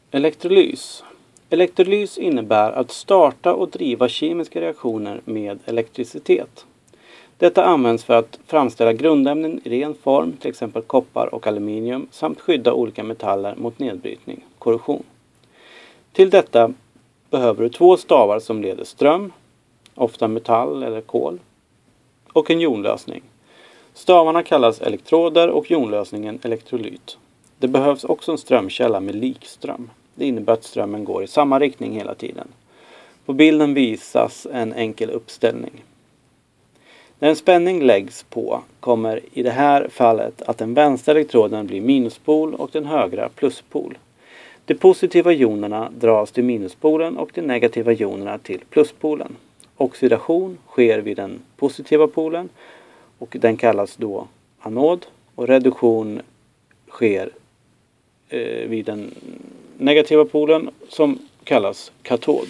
Elektrolys. Elektrolys innebär att starta och driva kemiska reaktioner med elektricitet. Detta används för att framställa grundämnen i ren form, till exempel koppar och aluminium, samt skydda olika metaller mot nedbrytning, korrosion. Till detta behöver du 2 stavar som leder ström, ofta metall eller kol, och en jonlösning. Stavarna kallas elektroder och jonlösningen elektrolyt. Det behövs också en strömkälla med likström. Det innebär att strömmen går i samma riktning hela tiden. På bilden visas en enkel uppställning. När en spänning läggs på kommer i det här fallet att den vänstra elektroden blir minuspol och den högra pluspol. De positiva jonerna dras till minuspolen och de negativa jonerna till pluspolen. Oxidation sker vid den positiva polen och den kallas då anod, och reduktion sker vid den negativa polen som kallas katod.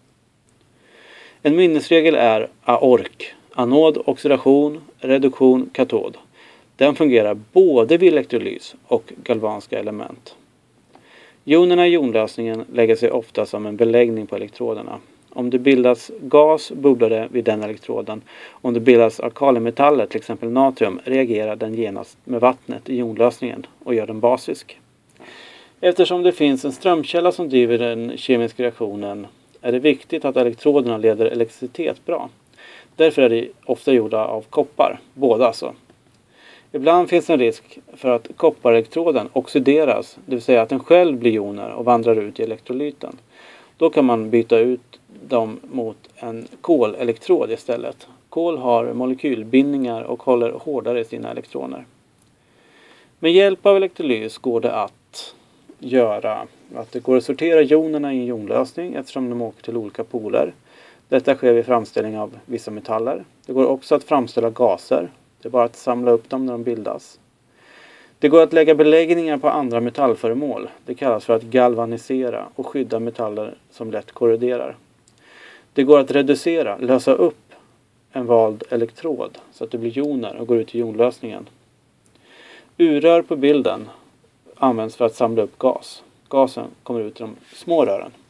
En minnesregel är AORK, anod, oxidation, reduktion, katod. Den fungerar både vid elektrolys och galvanska element. Jonerna i jonlösningen lägger sig ofta som en beläggning på elektroderna. Om det bildas gas bubblar det vid den elektroden. Om det bildas alkalimetaller, till exempel natrium, reagerar den genast med vattnet i jonlösningen och gör den basisk. Eftersom det finns en strömkälla som driver den kemiska reaktionen är det viktigt att elektroderna leder elektricitet bra. Därför är de ofta gjorda av koppar, båda alltså. Ibland finns en risk för att kopparelektroden oxideras, det vill säga att den själv blir joner och vandrar ut i elektrolyten. Då kan man byta ut dem mot en kolelektrod istället. Kol har molekylbindningar och håller hårdare i sina elektroner. Med hjälp av elektrolys går det att det går att sortera jonerna i en jonlösning eftersom de åker till olika poler. Detta sker vid framställning av vissa metaller. Det går också att framställa gaser. Det är bara att samla upp dem när de bildas. Det går att lägga beläggningar på andra metallföremål. Det kallas för att galvanisera och skydda metaller som lätt korroderar. Det går att reducera, lösa upp en vald elektrod så att det blir joner och går ut i jonlösningen. U-rör på bilden används för att samla upp gas. Gasen kommer ut i de små rören.